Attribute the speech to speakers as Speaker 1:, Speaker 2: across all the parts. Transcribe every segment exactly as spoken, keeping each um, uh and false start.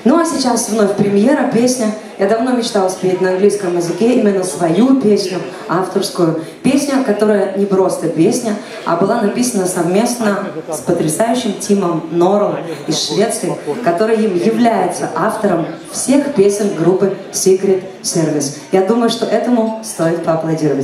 Speaker 1: Ну а сейчас вновь премьера, песня. Я давно мечтала спеть на английском языке именно свою песню, авторскую. Песню, которая не просто песня, а была написана совместно с потрясающим Тимом Норрелл из Швеции, который им является автором всех песен группы Secret Service. Я думаю, что этому стоит поаплодировать.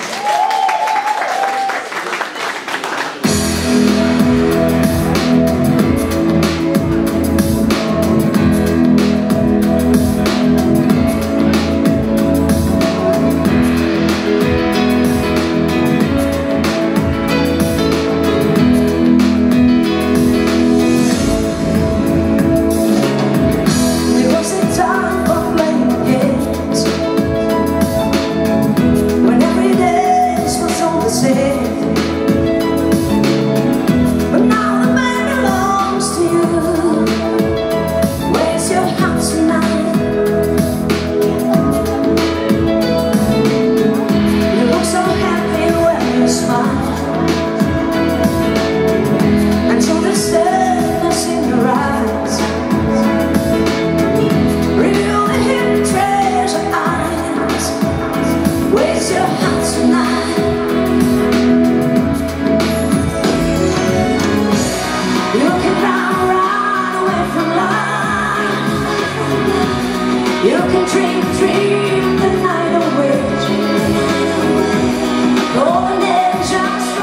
Speaker 1: You can dream, dream the night away. Golden days just